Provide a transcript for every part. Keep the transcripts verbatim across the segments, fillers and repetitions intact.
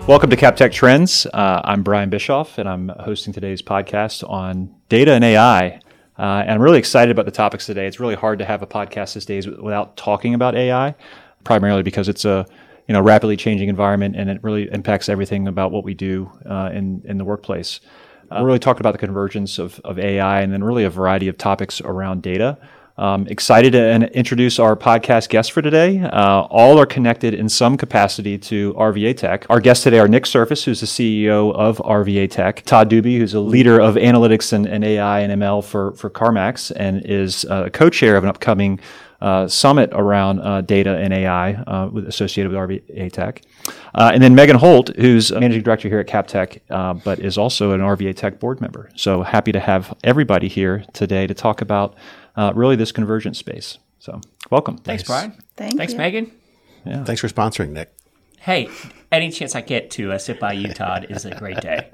Welcome to CapTech Trends. Uh, I'm Brian Bischoff, and I'm hosting today's podcast on data and A I. Uh, and I'm really excited about the topics today. It's really hard to have a podcast these days without talking about A I, primarily because it's a you know rapidly changing environment, and it really impacts everything about what we do uh, in in the workplace. Uh, we're really talking about the convergence of, of A I, and then really a variety of topics around data. Um, excited to uh, introduce our podcast guests for today. Uh, all are connected in some capacity to R V A Tech. Our guests today are Nick Surface, who's the C E O of R V A Tech, Todd Doobie, who's a leader of analytics and, and A I and M L for, for CarMax, and is uh, co-chair of an upcoming uh, summit around uh, data and A I uh, with, associated with R V A Tech. Uh, and then Megan Holt, who's a managing director here at CapTech, uh, but is also an R V A Tech board member. So happy to have everybody here today to talk about Uh, really this convergence space. So welcome. Thanks, Brian. Thank Thanks, you. Megan. Yeah. Thanks for sponsoring, Nick. Hey, any chance I get to uh, sit by you, Todd, is a great day.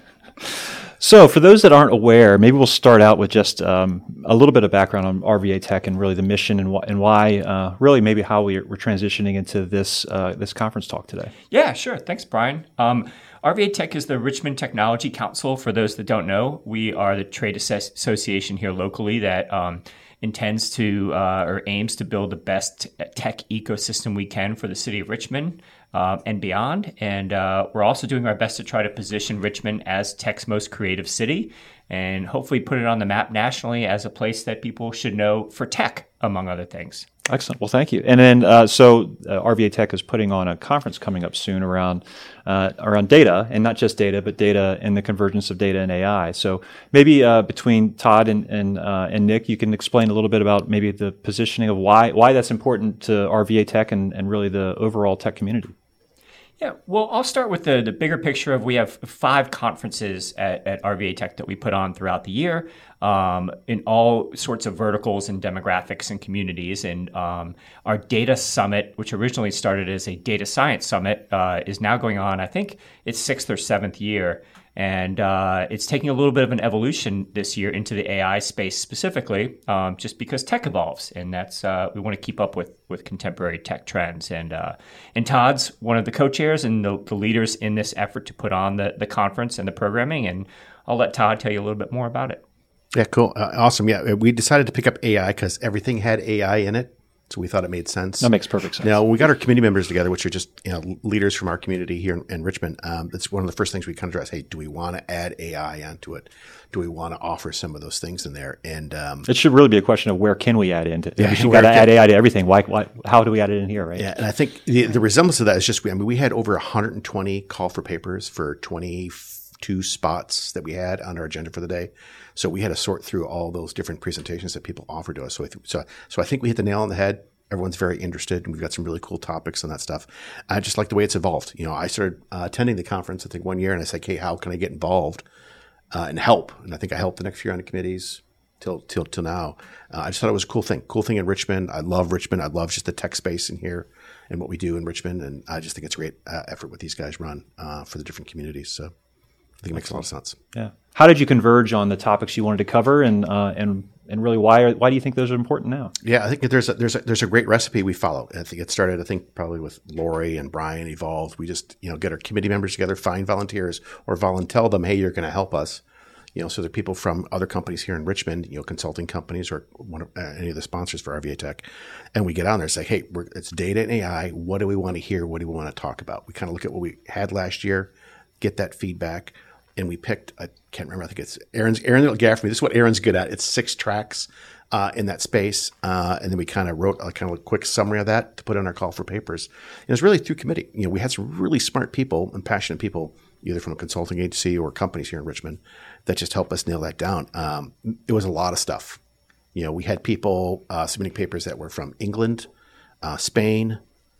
So for those that aren't aware, maybe we'll start out with just um, a little bit of background on R V A Tech and really the mission and, wh- and why, uh, really maybe how we're, we're transitioning into this uh, this conference talk today. Yeah, sure. Thanks, Brian. Um, R V A Tech is the Richmond Technology Council. For those that don't know, we are the trade asso- association here locally that um, intends to uh, or aims to build the best tech ecosystem we can for the city of Richmond uh, and beyond. And uh, we're also doing our best to try to position Richmond as tech's most creative city and hopefully put it on the map nationally as a place that people should know for tech, among other things. Excellent. Well, thank you. And then, uh, so uh, R V A Tech is putting on a conference coming up soon around uh, around data, and not just data, but data and the convergence of data and A I. So maybe uh, between Todd and and, uh, and Nick, you can explain a little bit about maybe the positioning of why why that's important to R V A Tech and, and really the overall tech community. Yeah, well, I'll start with the, the bigger picture of we have five conferences at, at R V A Tech that we put on throughout the year um, in all sorts of verticals and demographics and communities. And um, our data summit, which originally started as a data science summit, uh, is now going on, I think it's sixth or seventh year. And uh, it's taking a little bit of an evolution this year into the A I space specifically, um, just because tech evolves, and that's uh, we want to keep up with with contemporary tech trends. And uh, and Todd's one of the co-chairs and the, the leaders in this effort to put on the the conference and the programming. And I'll let Todd tell you a little bit more about it. Yeah, cool. Uh, awesome. Yeah, we decided to pick up A I because everything had A I in it. So we thought it made sense. That makes perfect sense. Now, when we got our community members together, which are just you know leaders from our community here in, in Richmond, um, that's one of the first things we kind of address. Hey, do we want to add A I onto it? Do we want to offer some of those things in there? And um, it should really be a question of where can we add into it? Yeah, We've got to add A I to everything. Why, why? How do we add it in here, right? Yeah, and I think the, the resemblance of that is just, I mean, we had over one hundred twenty call for papers for twenty-two spots that we had on our agenda for the day. So we had to sort through all those different presentations that people offered to us. So I, th- so, so I think we hit the nail on the head. Everyone's very interested, and we've got some really cool topics on that stuff. I just like the way it's evolved. You know, I started uh, attending the conference, I think, one year, and I said, hey, how can I get involved uh, and help? And I think I helped the next year on the committees till till till now. Uh, I just thought it was a cool thing. Cool thing in Richmond. I love Richmond. I love just the tech space in here and what we do in Richmond. And I just think it's a great uh, effort what these guys run uh, for the different communities. So I think it makes a lot of sense. Yeah. How did you converge on the topics you wanted to cover, and uh, and and really why are, why do you think those are important now? Yeah, I think there's a, there's a, there's a great recipe we follow. I think it started, I think, probably with Lori and Brian evolved. We just you know get our committee members together, find volunteers, or volunteer them, hey, you're going to help us. You know, so there are people from other companies here in Richmond, you know, consulting companies or one of, uh, any of the sponsors for R V A Tech, and we get on there and say, hey, we're, it's data and A I. What do we want to hear? What do we want to talk about? We kind of look at what we had last year, get that feedback. And we picked, I can't remember, I think it's Aaron's, Aaron will gaff me. This is what Aaron's good at. It's six tracks uh, in that space. Uh, and then we kind of wrote a kind of a quick summary of that to put on our call for papers. And it was really through committee. You know, we had some really smart people and passionate people, either from a consulting agency or companies here in Richmond, that just helped us nail that down. Um, it was a lot of stuff. You know, we had people uh, submitting papers that were from England, uh, Spain.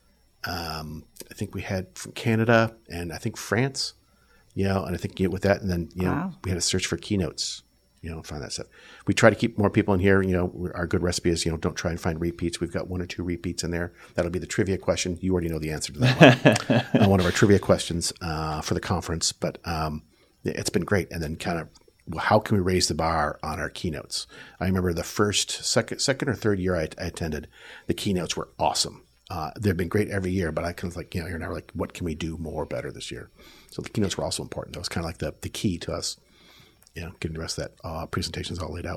Um, I think we had from Canada and I think France. You know, and I think you know, with that, and then you know, Wow. we had to search for keynotes. You know, find that stuff. We try to keep more people in here. You know, our good recipe is you know, don't try and find repeats. We've got one or two repeats in there. That'll be the trivia question. You already know the answer to that one. uh, one of our trivia questions uh, for the conference, but um, it's been great. And then kind of, how can we raise the bar on our keynotes? I remember the first, second, second or third year I, I attended, the keynotes were awesome. Uh, they've been great every year, but I kind of like, you know, you're now like, what can we do more better this year? So the keynotes were also important. That was kind of like the, the key to us, you know, getting the rest of that uh, presentations all laid out.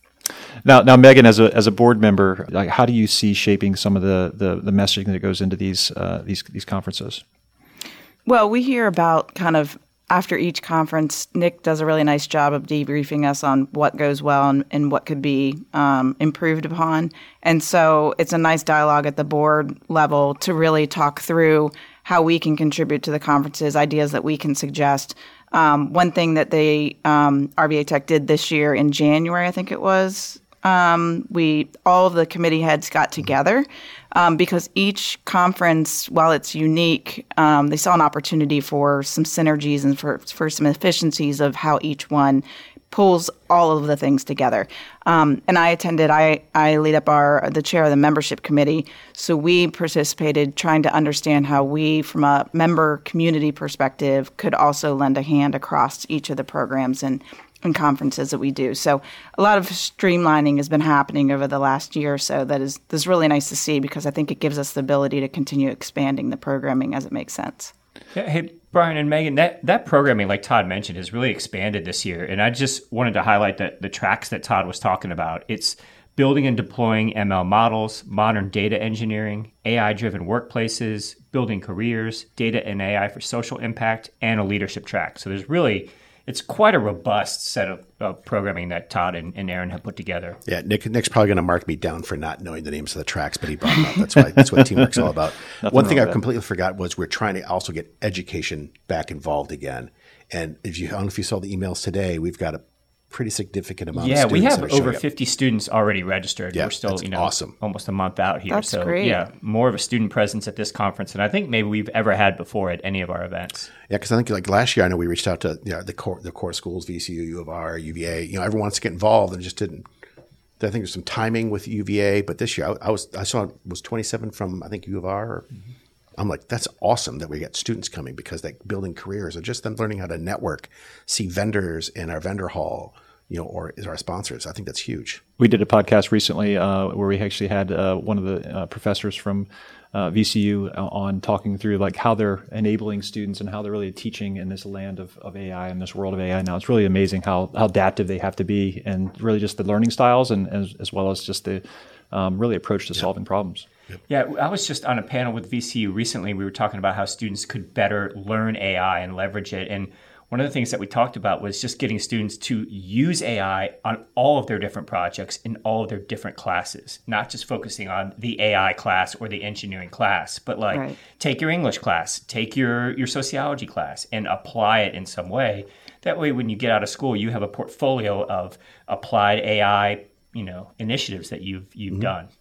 Now, now, Megan, as a as a board member, like, how do you see shaping some of the the, the messaging that goes into these uh, these these conferences? Well, we hear about kind of after each conference, Nick does a really nice job of debriefing us on what goes well and, and what could be um, improved upon. And so it's a nice dialogue at the board level to really talk through how we can contribute to the conferences, ideas that we can suggest. Um, one thing that they um, R V A Tech did this year in January, I think it was, um, we all of the committee heads got together um, because each conference, while it's unique, um, they saw an opportunity for some synergies and for for some efficiencies of how each one pulls all of the things together. Um, and I attended, I, I lead up our, the chair of the membership committee. So we participated trying to understand how we, from a member community perspective, could also lend a hand across each of the programs and, and conferences that we do. So a lot of streamlining has been happening over the last year or so that is, that's really nice to see because I think it gives us the ability to continue expanding the programming as it makes sense. Yeah, hey, Brian and Megan, that, that programming, like Todd mentioned, has really expanded this year. And I just wanted to highlight the, the tracks that Todd was talking about. It's building and deploying M L models, modern data engineering, A I-driven workplaces, building careers, data and A I for social impact, and a leadership track. So there's really, it's quite a robust set of, of programming that Todd and, and Aaron have put together. Yeah, Nick, Nick's probably going to mark me down for not knowing the names of the tracks, but he brought them up. That's why that's what teamwork's all about. One thing I completely forgot was we're trying to also get education back involved again. And if you, I don't know if you saw the emails today, we've got a pretty significant amount yeah, of students. Yeah, we have over fifty students already registered. Yeah, We're still, that's you know, awesome. almost a month out here. That's so great. Yeah, more of a student presence at this conference than I think maybe we've ever had before at any of our events. Yeah, because I think like last year, I know we reached out to you know, the core the core schools, V C U, U of R, U V A. You know, everyone wants to get involved, and just didn't. I think there's some timing with U V A, but this year I, I was I saw it was twenty-seven from I think U of R. Or, mm-hmm. I'm like, that's awesome that we get students coming because they building careers or just them learning how to network, see vendors in our vendor hall. You know, or is our sponsors. I think that's huge. We did a podcast recently uh, where we actually had uh, one of the uh, professors from uh, V C U on talking through like how they're enabling students and how they're really teaching in this land of, of A I and this world of A I now. It's really amazing how how adaptive they have to be and really just the learning styles and as, as well as just the um, really approach to yeah. solving problems. Yeah, I was just on a panel with V C U recently. We were talking about how students could better learn A I and leverage it. And one of the things that we talked about was just getting students to use A I on all of their different projects in all of their different classes, not just focusing on the A I class or the engineering class, but like right. take your English class, take your, your sociology class and apply it in some way. That way, when you get out of school, you have a portfolio of applied A I, you know, initiatives that you've you've mm-hmm. done.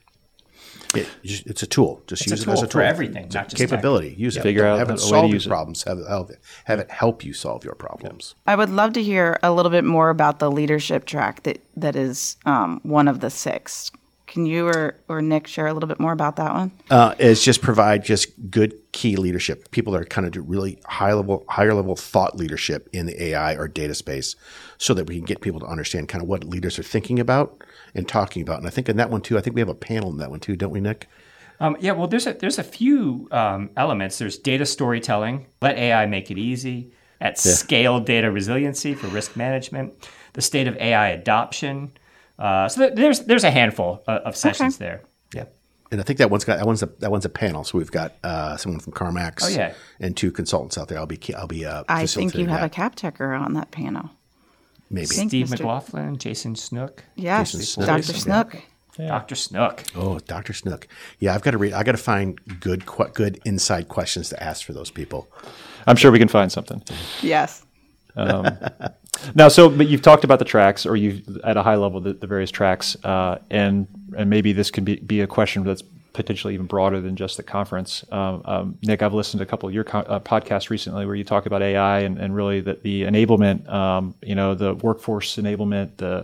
It, it's a tool. Just it's use a tool it as a tool for everything, it's not a just capability. tech. Use yeah. it. Figure out have it a way solve to your use problems. Have it, have it have it help you solve your problems. I would love to hear a little bit more about the leadership track that that is um, one of the six. Can you or, or Nick share a little bit more about that one? Uh, is just provide just good key leadership. People that are kind of do really high level, higher level thought leadership in the A I or data space, so that we can get people to understand kind of what leaders are thinking about and talking about. And I think in that one too, I think we have a panel in that one too, don't we, Nick? Um, yeah, well, there's a, there's a few um, elements. There's data storytelling, let A I make it easy, at yeah. scale data resiliency for risk management, the state of A I adoption. Uh, so there's there's a handful of, of sessions okay. there. Yeah, and I think that one's got that one's a that one's a panel. So we've got uh, someone from CarMax. Oh, yeah. and two consultants out there. I'll be I'll be. Uh, I think you have that. a cap checker on that panel. Maybe Steve Mister McLaughlin, Jason Snook. Yes, Jason Snook. Doctor Snook. Yeah. Yeah. Doctor Snook. Oh, Doctor Snook. Yeah, I've got to read. I got to find good, good inside questions to ask for those people. I'm sure we can find something. Yes. Um, now, so but you've talked about the tracks, or you've at a high level the, the various tracks, uh, and and maybe this can be, be a question that's potentially even broader than just the conference. Um, um, Nick, I've listened to a couple of your co- uh, podcasts recently where you talk about A I and, and really the, the enablement, um, you know, the workforce enablement, the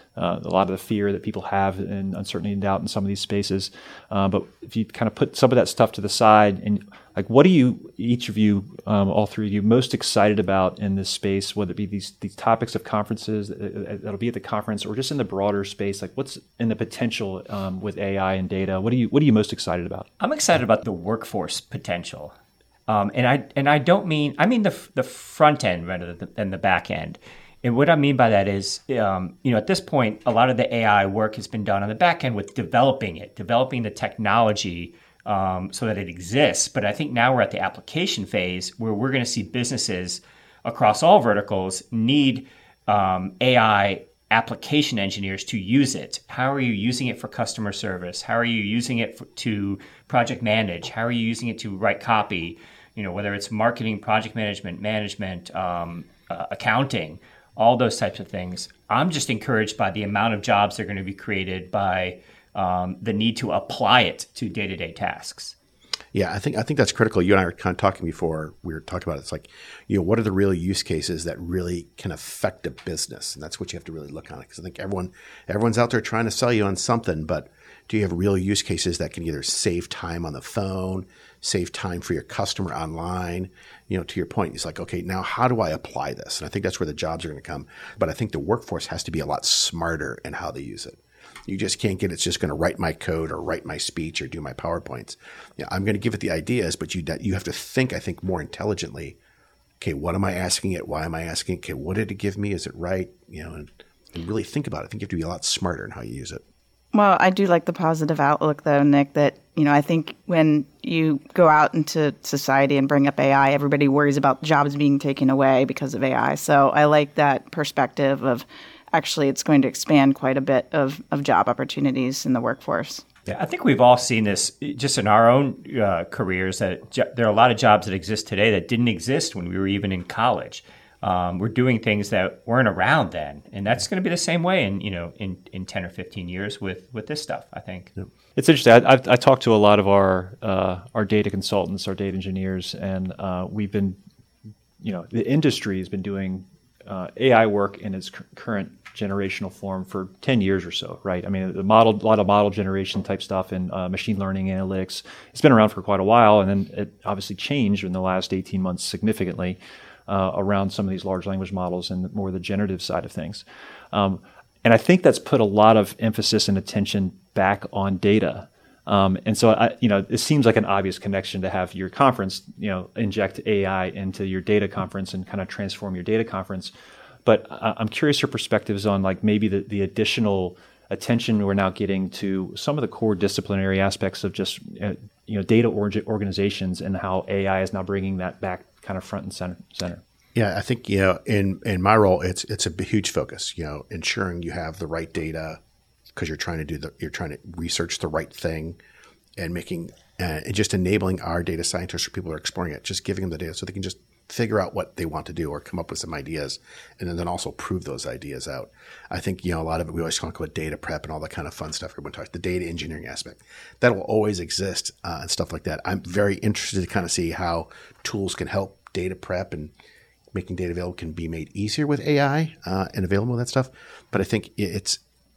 uh, a lot of the fear that people have and uncertainty and doubt in some of these spaces. Uh, but if you kind of put some of that stuff to the side, and like, what are you, each of you, um, all three of you, most excited about in this space, whether it be these these topics of conferences that'll be at the conference, or just in the broader space? Like, what's in the potential um, with A I and data? What are you What are you most excited about? I'm excited about the workforce potential. Um, and I and I don't mean I mean the the front end rather than the back end. And what I mean by that is, um, you know, at this point, a lot of the A I work has been done on the back end with developing it, developing the technology um, so that it exists. But I think now we're at the application phase where we're going to see businesses across all verticals need um, A I application engineers to use it. How are you using it for customer service? How are you using it for, to project manage? How are you using it to write copy? You know, whether it's marketing, project management, management, um, uh, accounting, all those types of things. I'm just encouraged by the amount of jobs that are going to be created by um, the need to apply it to day-to-day tasks. Yeah, I think I think that's critical. You and I were kind of talking before we were talking about it. It's like, you know, what are the real use cases that really can affect a business? And that's what you have to really look on it. Because I think everyone everyone's out there trying to sell you on something, but do you have real use cases that can either save time on the phone, save time for your customer online? You know, to your point, it's like, okay, now how do I apply this? And I think that's where the jobs are going to come. But I think the workforce has to be a lot smarter in how they use it. You just can't get it's just going to write my code or write my speech or do my PowerPoints. Yeah, I'm going to give it the ideas, but you you have to think, I think, more intelligently. Okay, what am I asking it? Why am I asking it? Okay, what did it give me? Is it right? You know, and, and really think about it. I think you have to be a lot smarter in how you use it. Well, I do like the positive outlook, though, Nick, that, you know, I think when you go out into society and bring up A I, everybody worries about jobs being taken away because of A I. So I like that perspective of actually it's going to expand quite a bit of, of job opportunities in the workforce. Yeah, I think we've all seen this just in our own uh, careers, that jo- there are a lot of jobs that exist today that didn't exist when we were even in college. Um, we're doing things that weren't around then, and that's going to be the same way in you know in, in ten or fifteen years with, with this stuff, I think. Yep. It's interesting. I, I've I talked to a lot of our uh, our data consultants, our data engineers, and uh, we've been, you know, the industry has been doing uh, A I work in its c- current generational form for ten years or so, right? I mean, the model, a lot of model generation type stuff and uh, machine learning analytics. It's been around for quite a while, and then it obviously changed in the last eighteen months significantly. Uh, around some of these large language models and more the generative side of things. Um, and I think that's put a lot of emphasis and attention back on data. Um, and so, I, you know, it seems like an obvious connection to have your conference, you know, inject A I into your data conference and kind of transform your data conference. But I, I'm curious your perspectives on like maybe the, the additional attention we're now getting to some of the core disciplinary aspects of just, uh, you know, data or- organizations and how A I is now bringing that back kind of front and center. center. Yeah, I think, you know, in, in my role, it's it's a huge focus, you know, ensuring you have the right data because you're trying to do the, you're trying to research the right thing and making, uh, and just enabling our data scientists or people who are exploring it, just giving them the data so they can just figure out what they want to do or come up with some ideas and then, then also prove those ideas out. I think, you know, a lot of it, we always talk about data prep and all that kind of fun stuff. Everyone talks the data engineering aspect. That will always exist uh, and stuff like that. I'm very interested to kind of see how tools can help data prep and making data available can be made easier with A I uh, and available with that stuff. But I think it's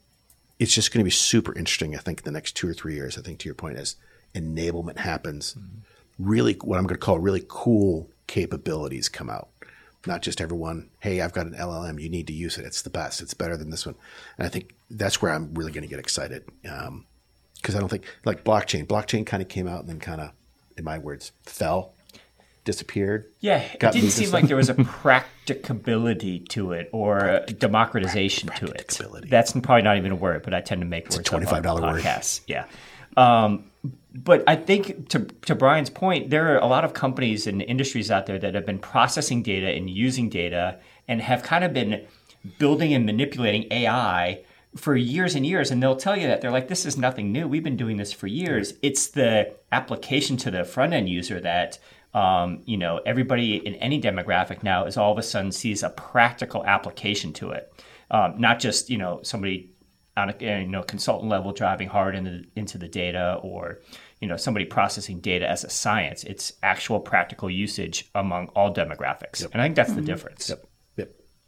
it's just going to be super interesting, I think, in the next two or three years. I think to your point, as enablement happens, mm-hmm. really what I'm going to call really cool capabilities come out. Not just everyone, hey, I've got an L L M, you need to use it. It's the best. It's better than this one. And I think that's where I'm really going to get excited. Um, because I don't think, like blockchain, blockchain kind of came out and then kind of, in my words, fell, disappeared. Yeah, it didn't seem like there was a practicability to it or a democratization to it. That's probably not even a word, but I tend to make it's words a twenty-five dollars on word. Podcasts. Yeah. Um, but I think to to Brian's point, there are a lot of companies and industries out there that have been processing data and using data and have kind of been building and manipulating A I for years and years. And they'll tell you that they're like, this is nothing new. We've been doing this for years. It's the application to the front end user that um, you know, everybody in any demographic now is all of a sudden sees a practical application to it. Um, not just, you know, somebody on a you know consultant level driving hard into into the data, or you know somebody processing data as a science. It's actual practical usage among all demographics, yep. And I think that's mm-hmm. the difference. Yep. Yep.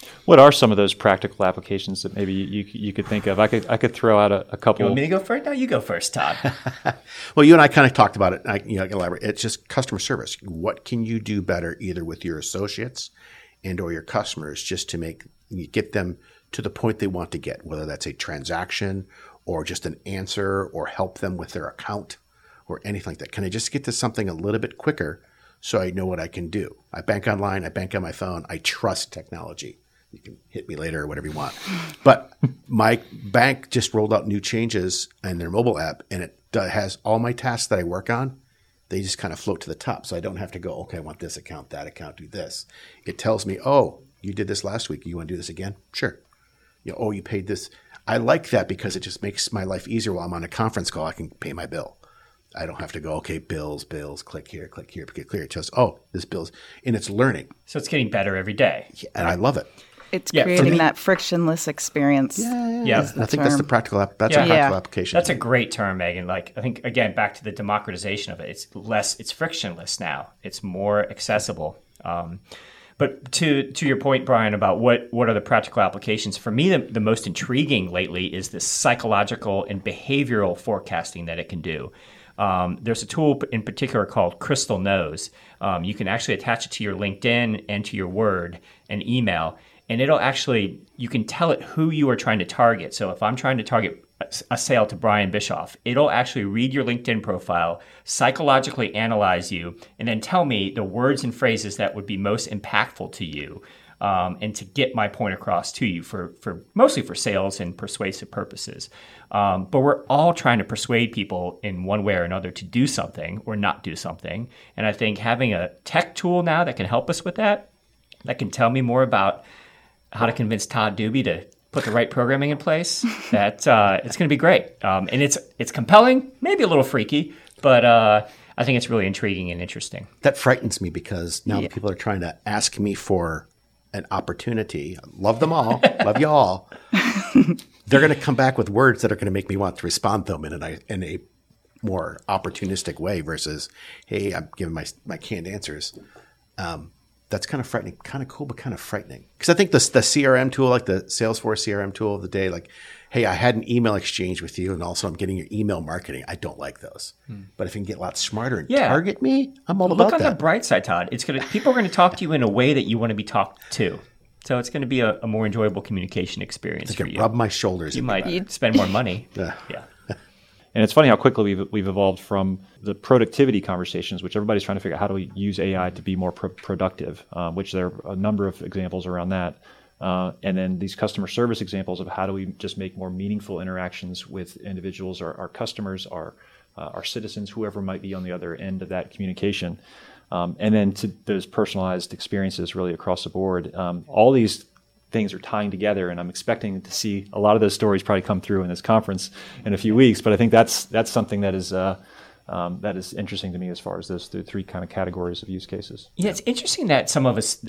What are some of those practical applications that maybe you you could think of? I could I could throw out a, a couple. You want me to go first? No, you go first, Todd. Well, you and I kind of talked about it. I, you know, I can elaborate. It's just customer service. What can you do better, either with your associates and or your customers, just to make you get them to the point they want to get, whether that's a transaction or just an answer, or help them with their account or anything like that. Can I just get to something a little bit quicker so I know what I can do? I bank online. I bank on my phone. I trust technology. You can hit me later or whatever you want. But my bank just rolled out new changes in their mobile app, and it has all my tasks that I work on. They just kind of float to the top. So I don't have to go, okay, I want this account, that account, do this. It tells me, oh, you did this last week. You want to do this again? Sure. You know, oh, you paid this. I like that because it just makes my life easier while I'm on a conference call. I can pay my bill. I don't have to go, okay, bills, bills, click here, click here, click here. It just, oh, this bill's, and it's learning. So it's getting better every day. Yeah, and I love it. It's Yeah, for creating me- that frictionless experience. Yeah, Yeah. I think that's the term. practical. App, that's Yeah. a practical Yeah. application. That's a great term, Megan. Like, I think, again, back to the democratization of it. It's less, it's frictionless now. It's more accessible. Um, but to to your point, Brian, about what, what are the practical applications, for me, the, the most intriguing lately is the psychological and behavioral forecasting that it can do. Um, there's a tool in particular called Crystal Knows. Um, you can actually attach it to your LinkedIn and to your Word and email, and it'll actually, you can tell it who you are trying to target. So if I'm trying to target a sale to Brian Bischoff, it'll actually read your LinkedIn profile, psychologically analyze you, and then tell me the words and phrases that would be most impactful to you, um, and to get my point across to you for, for mostly for sales and persuasive purposes. Um, but we're all trying to persuade people in one way or another to do something or not do something. And I think having a tech tool now that can help us with that, that can tell me more about how to convince Todd Doobie to put the right programming in place, that uh, it's going to be great. Um, and it's it's compelling, maybe a little freaky, but uh, I think it's really intriguing and interesting. That frightens me because now people are trying to ask me for an opportunity. Love them all. Love you all. They're going to come back with words that are going to make me want to respond to them in a, in a more opportunistic way versus, hey, I'm giving my my canned answers. Um, that's kind of frightening, kind of cool, but kind of frightening. Because I think the, the C R M tool, like the Salesforce C R M tool of the day, like, hey, I had an email exchange with you and also I'm getting your email marketing. I don't like those. Hmm. But if you can get a lot smarter and Yeah. target me, I'm all Look about on that. the bright side, Todd. It's gonna people are going to talk to you in a way that you want to be talked to. So it's going to be a, a more enjoyable communication experience I for can you. rub my shoulders. You in might better. spend more money. Yeah. Yeah. And it's funny how quickly we've, we've evolved from the productivity conversations, which everybody's trying to figure out how do we use A I to be more pro- productive, um, which there are a number of examples around that. Uh, and then these customer service examples of how do we just make more meaningful interactions with individuals, or our customers, our, uh, our citizens, whoever might be on the other end of that communication. Um, and then to those personalized experiences really across the board. Um, all these things are tying together, and I'm expecting to see a lot of those stories probably come through in this conference in a few weeks. But I think that's that's something that is uh, um, that is interesting to me as far as those th- three kind of categories of use cases. Yeah, it's interesting that some of us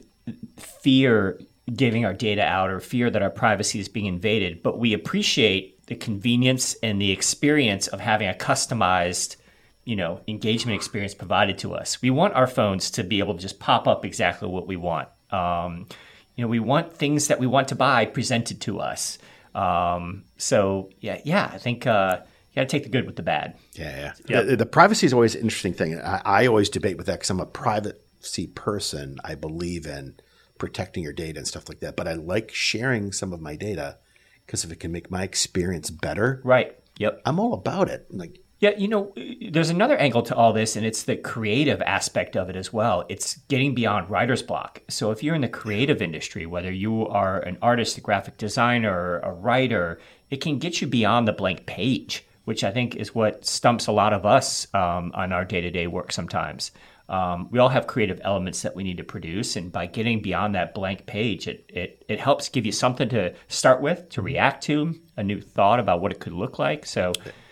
fear giving our data out or fear that our privacy is being invaded, but we appreciate the convenience and the experience of having a customized, you know, engagement experience provided to us. We want our phones to be able to just pop up exactly what we want. Um, you know, we want things that we want to buy presented to us. Um, so yeah, yeah, I think uh, you got to take the good with the bad. Yeah, yeah. Yep. The, the privacy is always an interesting thing. I, I always debate with that because I'm a privacy person. I believe in protecting your data and stuff like that. But I like sharing some of my data because if it can make my experience better, Right. Yep. I'm all about it. Like, Yeah, you know, there's another angle to all this, and it's the creative aspect of it as well. It's getting beyond writer's block. So if you're in the creative industry, whether you are an artist, a graphic designer, a writer, it can get you beyond the blank page, which I think is what stumps a lot of us um, on our day-to-day work sometimes. Um, we all have creative elements that we need to produce, and by getting beyond that blank page, it, it, it helps give you something to start with, to react to, a new thought about what it could look like. So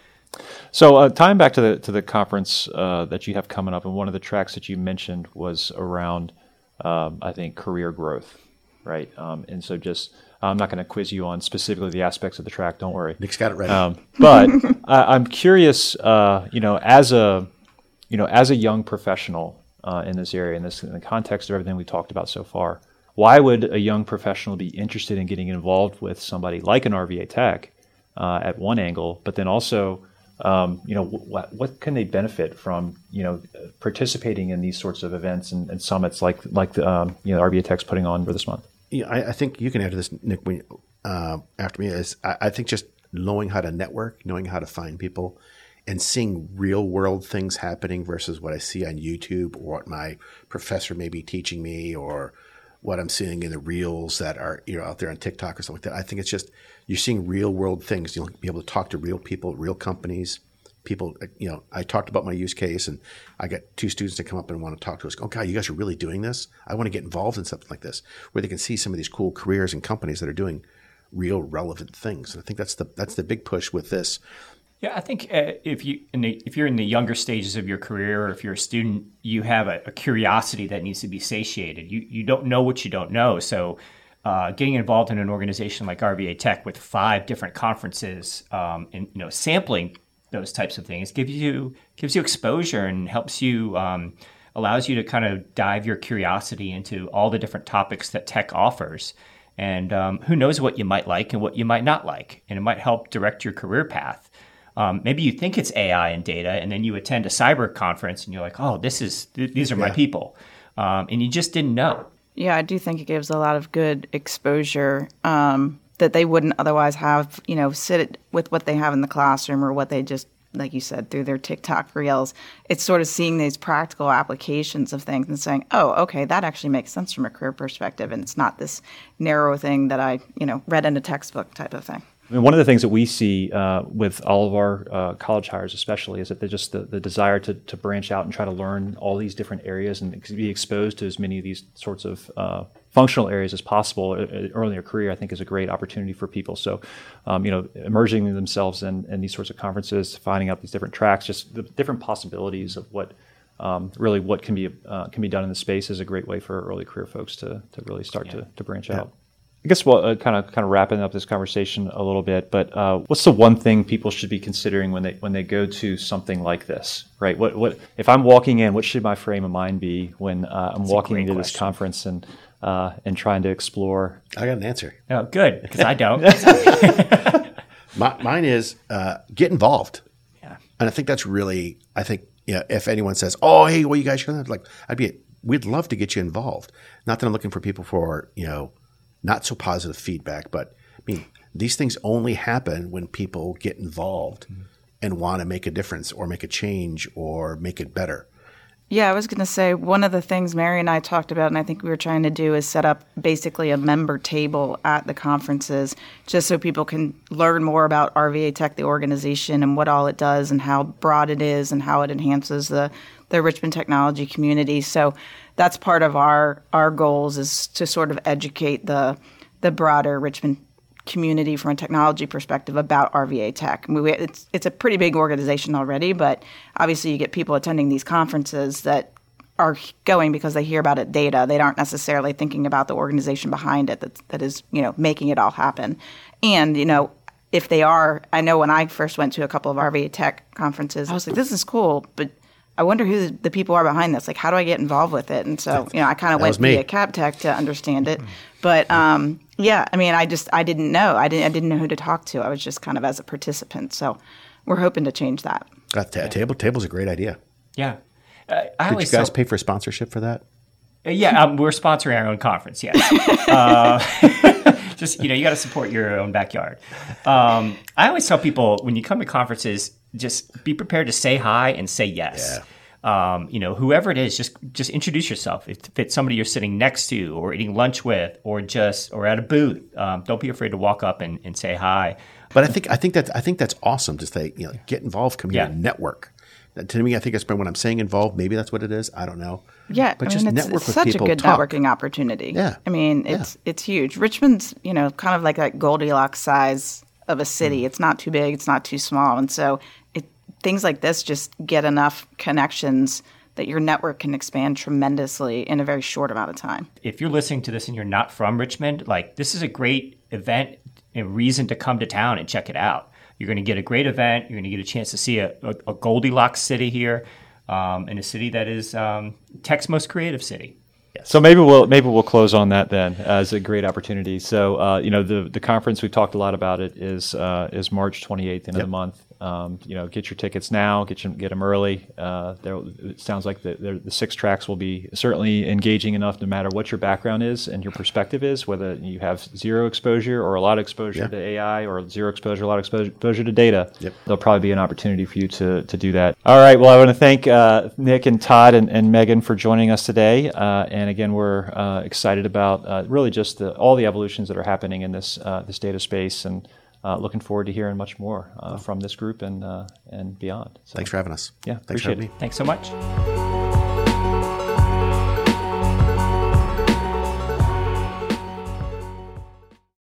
So uh, tying back to the to the conference uh, that you have coming up, and one of the tracks that you mentioned was around, um, I think, career growth, right? Um, and so just, I'm not going to quiz you on specifically the aspects of the track. Don't worry. Nick's got it ready. Um, but I, I'm curious, uh, you know, as a, you know, as a young professional uh, in this area, in this in the context of everything we talked about so far, why would a young professional be interested in getting involved with somebody like an R V A Tech uh, at one angle, but then also, um, you know, what, what can they benefit from, you know, participating in these sorts of events and, and summits like like the, um, you know, R V A Tech's putting on for this month? Yeah, I, I think you can add to this, Nick. When, uh, after me, is I, I think just knowing how to network, knowing how to find people, and seeing real world things happening versus what I see on YouTube or what my professor may be teaching me or what I'm seeing in the reels that are, you know, out there on TikTok or something like that. I think it's just you're seeing real world things. You'll be able to talk to real people, real companies, people. You know, I talked about my use case, and I got two students that come up and want to talk to us. Oh, God, you guys are really doing this? I want to get involved in something like this, where they can see some of these cool careers and companies that are doing real relevant things. And I think that's the that's the big push with this. Yeah, I think uh, if you in the, if you're in the younger stages of your career, or if you're a student, you have a, a curiosity that needs to be satiated. You you don't know what you don't know, so uh, getting involved in an organization like R V A Tech with five different conferences um, and you know sampling those types of things gives you gives you exposure and helps you um, allows you to kind of dive your curiosity into all the different topics that tech offers. And um, who knows what you might like and what you might not like, and it might help direct your career path. Um, maybe you think it's A I and data, and then you attend a cyber conference, and you're like, "Oh, this is th- these are my yeah. people," um, and you just didn't know. Yeah, I do think it gives a lot of good exposure um, that they wouldn't otherwise have. You know, sit with what they have in the classroom or what they just, like you said, through their TikTok reels. It's sort of seeing these practical applications of things and saying, "Oh, okay, that actually makes sense from a career perspective," and it's not this narrow thing that I, you know, read in a textbook type of thing. I mean, one of the things that we see uh, with all of our uh, college hires especially is that they're just the, the desire to, to branch out and try to learn all these different areas and ex- be exposed to as many of these sorts of uh, functional areas as possible early in their career, I think is a great opportunity for people. So, um, you know, immersing themselves in, in these sorts of conferences, finding out these different tracks, just the different possibilities of what um, really what can be uh, can be done in the space is a great way for early career folks to to really start yeah. to, to branch yeah. out. I guess we'll uh, kind of kind of wrapping up this conversation a little bit, but uh, what's the one thing people should be considering when they when they go to something like this, right? What what if I'm walking in? What should my frame of mind be when uh, I'm That's walking into question. this conference and uh, and trying to explore? I got an answer. Oh, good, because I don't. My, mine is uh, get involved. Yeah, and I think that's really. I think you know, if anyone says, "Oh, hey, well, you guys should," like, I'd be. We'd love to get you involved. Not that I'm looking for people for you know. Not so positive feedback, but I mean, these things only happen when people get involved mm-hmm. and want to make a difference or make a change or make it better. Yeah, I was going to say one of the things Mary and I talked about, and I think we were trying to do, is set up basically a member table at the conferences just so people can learn more about R V A Tech, the organization, and what all it does and how broad it is and how it enhances the, the Richmond technology community. So that's part of our our goals is to sort of educate the the broader Richmond community from a technology perspective about R V A Tech. I mean, we, it's it's a pretty big organization already, but obviously you get people attending these conferences that are going because they hear about it data. They aren't necessarily thinking about the organization behind it that that is, you know, making it all happen. And, you know, if they are, I know when I first went to a couple of R V A Tech conferences, I was like, this is cool, but I wonder who the people are behind this. Like, how do I get involved with it? And so, you know, I kind of went via CapTech to understand it. But um, yeah, I mean, I just I didn't know. I didn't I didn't know who to talk to. I was just kind of as a participant. So we're hoping to change that. Uh, t- table table's a great idea. Yeah, uh, I Did you guys so, pay for sponsorship for that? Uh, yeah, um, we're sponsoring our own conference. Yes. uh, just you know, you got to support your own backyard. Um, I always tell people when you come to conferences, just be prepared to say hi and say yes. Yeah. Um, you know, whoever it is, just just introduce yourself. If it's somebody you're sitting next to, or eating lunch with, or just or at a booth, um, don't be afraid to walk up and, and say hi. But I think I think that I think that's awesome to say. You know, get involved, come here, Yeah. network. That, to me, I think it's when I'm saying involved. Maybe that's what it is. I don't know. Yeah, but I just mean, it's, network it's with such people. a good talk. networking opportunity. Yeah. I mean, it's it's huge. Richmond's, you know, kind of like that Goldilocks size of a city. Mm. It's not too big, it's not too small, and so it, things like this just get enough connections that your network can expand tremendously in a very short amount of time. If you're listening to this and you're not from Richmond, like this is a great event, a reason to come to town and check it out. You're going to get a great event. You're going to get a chance to see a, a, a Goldilocks city here, um, in a city that is um, Tech's most creative city. So maybe we'll maybe we'll close on that then as a great opportunity. So uh, you know the the conference, we've talked a lot about it, is uh, is March twenty-eighth, end yep. of the month. Um, you know, get your tickets now, get you, get them early. Uh, there, it sounds like the, the, the six tracks will be certainly engaging enough, no matter what your background is and your perspective is, whether you have zero exposure or a lot of exposure yeah. to A I, or zero exposure, a lot of exposure, exposure to data. Yep. There'll probably be an opportunity for you to to do that. All right. Well, I want to thank uh, Nick and Todd and, and Megan for joining us today. Uh, and again, we're uh, excited about uh, really just the, all the evolutions that are happening in this uh, this data space, and Uh, looking forward to hearing much more uh, from this group and uh, and beyond. So, thanks for having us. Yeah, thanks appreciate for having it. me. Thanks so much.